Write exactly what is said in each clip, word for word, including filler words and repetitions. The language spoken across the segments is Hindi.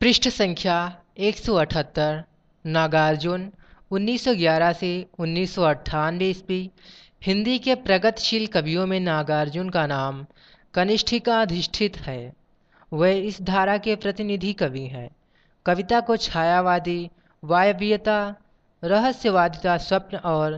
पृष्ठ संख्या एक सौ अठहत्तर। नागार्जुन उन्नीस सौ ग्यारह से उन्नीस सौ अट्ठानवे ईस्वी। हिंदी के प्रगतिशील कवियों में नागार्जुन का नाम कनिष्ठिकाधिष्ठित है। वह इस धारा के प्रतिनिधि कवि हैं। कविता को छायावादी, वायवीयता, रहस्यवादिता, स्वप्न और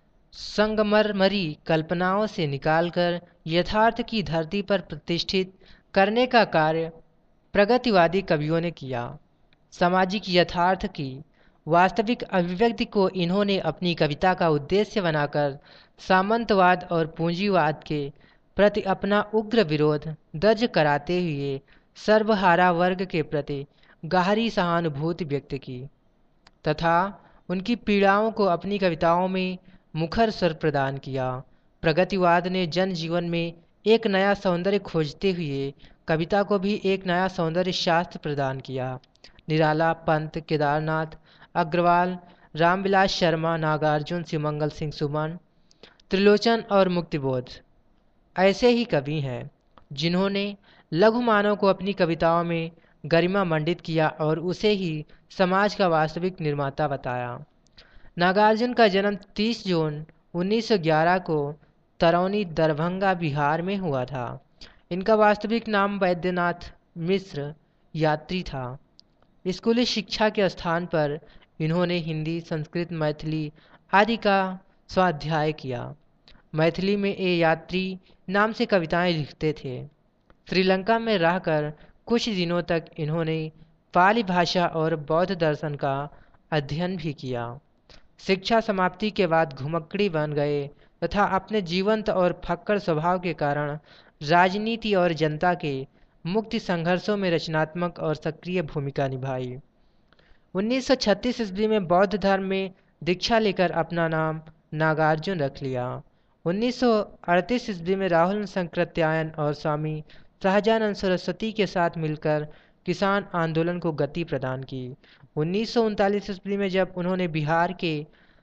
संगमरमरी कल्पनाओं से निकालकर यथार्थ की धरती पर प्रतिष्ठित करने का कार्य प्रगतिवादी कवियों ने किया। सामाजिक यथार्थ की वास्तविक अभिव्यक्ति को इन्होंने अपनी कविता का उद्देश्य बनाकर सामंतवाद और पूंजीवाद के प्रति अपना उग्र विरोध दर्ज कराते हुए सर्वहारा वर्ग के प्रति गहरी सहानुभूति व्यक्त की तथा उनकी पीड़ाओं को अपनी कविताओं में मुखर स्वर प्रदान किया। प्रगतिवाद ने जनजीवन में एक नया सौंदर्य खोजते हुए कविता को भी एक नया सौंदर्य शास्त्र प्रदान किया। निराला, पंत, केदारनाथ अग्रवाल, रामविलास शर्मा, नागार्जुन, शिवमंगल सिंह सुमन, त्रिलोचन और मुक्तिबोध ऐसे ही कवि हैं जिन्होंने लघु मानव को अपनी कविताओं में गरिमा मंडित किया और उसे ही समाज का वास्तविक निर्माता बताया। नागार्जुन का जन्म तीस जून उन्नीस सौ ग्यारह को तरौनी, दरभंगा, बिहार में हुआ था। इनका वास्तविक नाम वैद्यनाथ मिश्र यात्री था। स्कूली शिक्षा के स्थान पर इन्होंने हिंदी, संस्कृत, मैथिली आदि का स्वाध्याय किया। मैथिली में ए यात्री नाम से कविताएं लिखते थे। श्रीलंका में रहकर कुछ दिनों तक इन्होंने पाली भाषा और बौद्ध दर्शन का अध्ययन भी किया। शिक्षा समाप्ति के बाद घुमक्कड़ी बन गए तथा अपने जीवंत और फक्कड़ स्वभाव के कारण राजनीति और जनता के मुक्ति संघर्षों में रचनात्मक और सक्रिय भूमिका निभाई। उन्नीस सौ छत्तीस ईस्वी में बौद्ध धर्म में दीक्षा लेकर अपना नाम नागार्जुन रख लिया। उन्नीस सौ अड़तीस ईस्वी में राहुल संकृत्यायन और स्वामी सहजानंद सरस्वती के साथ मिलकर किसान आंदोलन को गति प्रदान की। उन्नीस सौ उनतालीस ईस्वी में जब उन्होंने बिहार के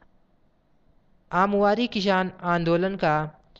आमवारी किसान आंदोलन का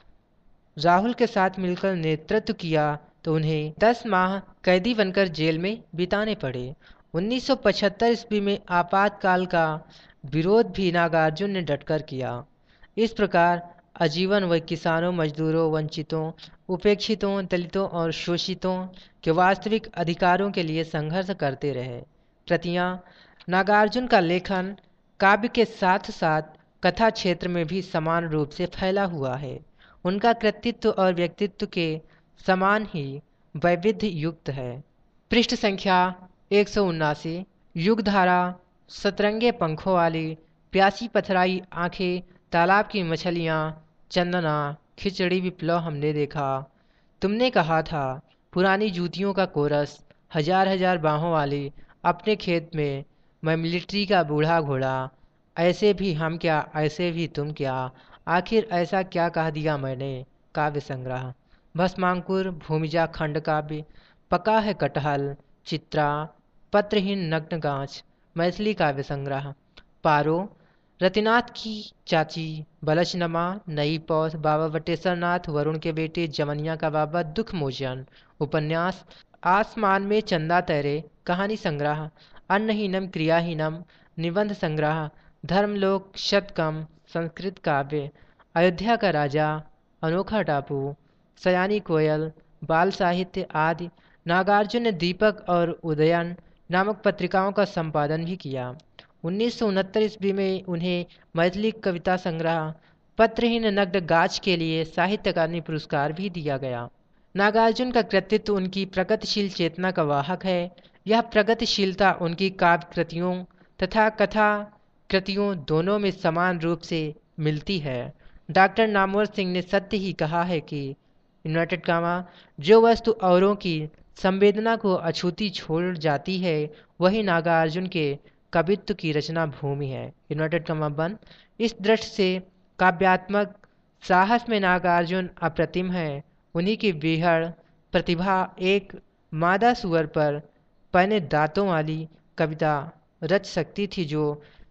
राहुल के साथ मिलकर नेतृत्व किया तो उन्हें दस माह कैदी बनकर जेल में बिताने पड़े। उन्नीस सौ पचहत्तर ईस्वी में आपातकाल का विरोध भी नागार्जुन ने डटकर किया। इस प्रकार आजीवन वह किसानों, मजदूरों, वंचितों, उपेक्षितों, दलितों और शोषितों के वास्तविक अधिकारों के लिए संघर्ष करते रहे। प्रतियां नागार्जुन का लेखन काव्य के साथ साथ कथा क्षेत्र में भी समान रूप से फैला हुआ है। उनका कृतित्व और व्यक्तित्व के समान ही वैविध्य युक्त है। पृष्ठ संख्या एक सौ उन्नासी। युगधारा सतरंगे पंखों वाली, प्यासी पथराई आंखें, तालाब की मछलियाँ, चंदना, खिचड़ी विप्लव हमने देखा। तुमने कहा था पुरानी जूतियों का कोरस, हजार हजार बाहों वाली, अपने खेत में मैं मिलिट्री का बूढ़ा घोड़ा, ऐसे भी हम क्या, ऐसे भी तुम क्या, आखिर ऐसा क्या कह दिया मैंने। काव्य संग्रह। भस्मांकुर, भूमिजा खंड काव्य, पका है कटहल, चित्रा, पत्रहीन नग्न गांच, मैथिली काव्य संग्रह। पारो, रतिनाथ की चाची, बलशनमा, नई पौध, बाबा बटेश्वर नाथ, वरुण के बेटे, जमनिया का बाबा, दुख मोचन। उपन्यास आसमान में चंदा तैरे, कहानी संग्रह। अन्नहीनम क्रियाहीनम, निबंध संग्रह। धर्मलोक, शतकम, संस्कृत काव्य। अयोध्या का राजा, अनोखा टापू, सयानी कोयल, बाल साहित्य आदि। नागार्जुन ने दीपक और उदयन नामक पत्रिकाओं का संपादन भी किया। उन्नीस सौ उनहत्तर ईस्वी में उन्हें मैथिली कविता संग्रह पत्रहीन नग्न गाछ के लिए साहित्य अकादमी पुरस्कार भी दिया गया। नागार्जुन का कृतित्व उनकी प्रगतिशील चेतना का वाहक है। यह प्रगतिशीलता उनकी काव्य कृतियों तथा कथा कृतियों दोनों में समान रूप से मिलती है। डॉक्टर नामवर सिंह ने सत्य ही कहा है कि इन्वर्टेड कामा जो वस्तु औरों की संवेदना को अछूती छोड़ जाती है वही नागार्जुन के कवित्व की रचना भूमि है। इन्वर्टेड कामा बंद। इस दृष्टि से काव्यात्मक साहस में नागार्जुन अप्रतिम है। उन्हीं की विहड़ प्रतिभा एक मादा सुअर पर पहने दांतों वाली कविता रच सकती थी जो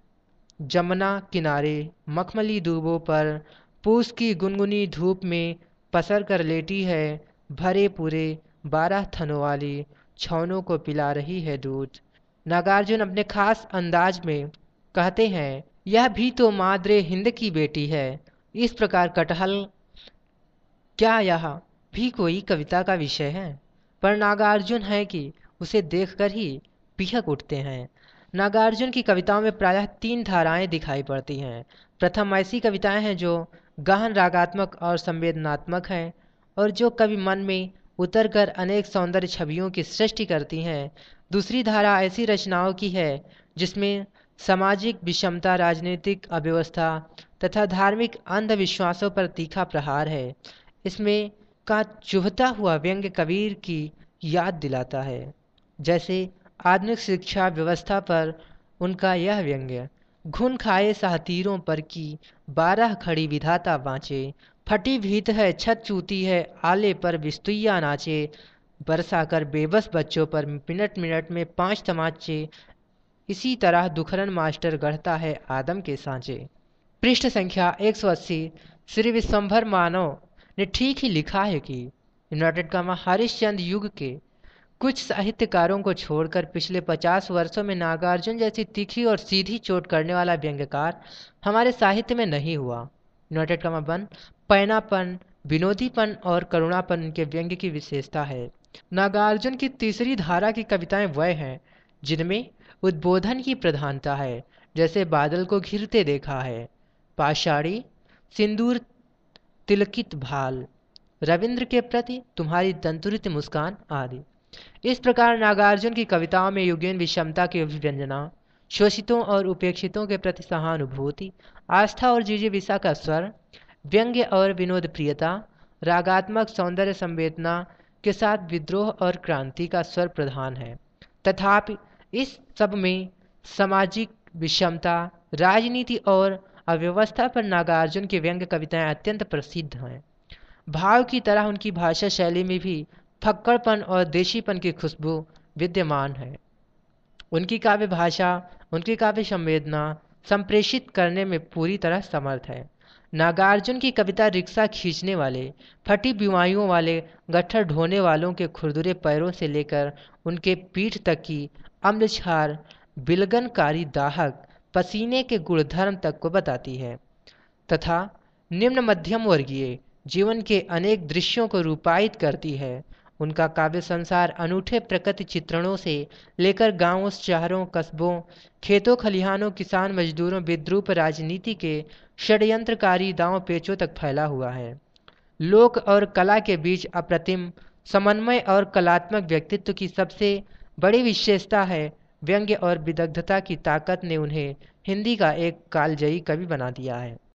जमुना किनारे मखमली दूबों पर पूस की गुनगुनी धूप में पसर कर लेटी है, भरे पूरे बारह थनों वाली छौनों को पिला रही है दूध। नागार्जुन अपने खास अंदाज में कहते हैं, यह भी तो माद्रे हिंद की बेटी है। इस प्रकार कटहल, क्या यह भी कोई कविता का विषय है? पर नागार्जुन है कि उसे देखकर ही बिहक उठते हैं। नागार्जुन की कविताओं में प्रायः तीन धाराएं दिखाई पड़ती हैं। प्रथम ऐसी कविताएं हैं जो गहन रागात्मक और संवेदनात्मक हैं और जो कवि मन में उतरकर अनेक सौंदर्य छवियों की सृष्टि करती हैं। दूसरी धारा ऐसी रचनाओं की है जिसमें सामाजिक विषमता, राजनीतिक अव्यवस्था तथा धार्मिक अंधविश्वासों पर तीखा प्रहार है। इसमें का चुभता हुआ व्यंग्य कबीर की याद दिलाता है। जैसे आधुनिक शिक्षा व्यवस्था पर उनका यह व्यंग्य, घुन खाए साहतीरों पर की बारह खड़ी विधाता बाँचे, फटी भीत है छत चूती है आले पर बिस्तुइया नाचे, बरसा कर बेबस बच्चों पर मिनट मिनट में पांच तमाचे, इसी तरह दुखरन मास्टर गढ़ता है आदम के सांचे। पृष्ठ संख्या एक सौ अस्सी। श्री विश्वंभर मानव ने ठीक ही लिखा है कि यूनाइटेड कमा हरिश्चंद्र युग के कुछ साहित्यकारों को छोड़कर पिछले पचास वर्षों में नागार्जुन जैसी तीखी और सीधी चोट करने वाला व्यंग्यकार हमारे साहित्य में नहीं हुआ। यूनाइटेड कमा बन पैनापन, विनोदीपन और करुणापन उनके व्यंग्य की विशेषता है। नागार्जुन की तीसरी धारा की कविताएं वह हैं जिनमें उद्बोधन की प्रधानता है, जैसे बादल को घिरते देखा है, पाषाणी, सिंदूर तिलकित भाल, रविंद्र के प्रति तुम्हारी दंतुरित मुस्कान आदि। इस प्रकार नागार्जुन की कविताओं में युगीन विषमता की अभिव्यंजना, शोषितों और उपेक्षितों के प्रति सहानुभूति, आस्था और जिजीविषा का स्वर, व्यंग्य और विनोद प्रियता, रागात्मक सौंदर्य संवेदना के साथ विद्रोह और क्रांति का स्वर प्रधान है। तथापि इस सब में सामाजिक विषमता, राजनीति और अव्यवस्था पर नागार्जुन की व्यंग्य कविताएं अत्यंत प्रसिद्ध हैं। भाव की तरह उनकी भाषा शैली में भी फक्कड़पन और देशीपन की खुशबू विद्यमान है। उनकी काव्य भाषा, उनकी काव्य संवेदना संप्रेषित करने में पूरी तरह समर्थ है। नागार्जुन की कविता रिक्शा खींचने वाले, फटी बीमारियों वाले, गट्ठर ढोने वालों के खुरदुरे पैरों से लेकर उनके पीठ तक की अम्लक्षार, विलगनकारी दाहक पसीने के गुणधर्म तक को बताती है तथा निम्न मध्यम वर्गीय जीवन के अनेक दृश्यों को रूपायित करती है। उनका काव्य संसार अनूठे प्रकृति चित्रणों से लेकर गांवों, शहरों, कस्बों, खेतों, खलिहानों, किसान मजदूरों, विद्रूप राजनीति के षड्यंत्रकारी दांव पेचों तक फैला हुआ है। लोक और कला के बीच अप्रतिम समन्वय और कलात्मक व्यक्तित्व की सबसे बड़ी विशेषता है व्यंग्य और विदग्धता की ताकत ने उन्हें हिंदी का एक कालजयी कवि बना दिया है।